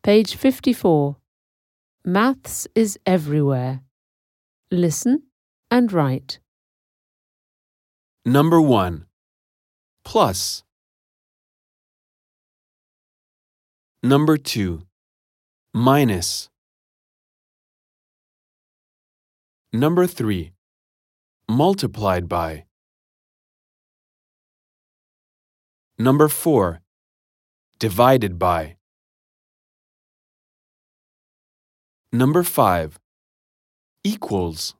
Page 54. Maths is everywhere. Listen and write. Number 1. Plus. Number 2. Minus. Number 3. Multiplied by. Number 4. Divided by. Number 5. Equals.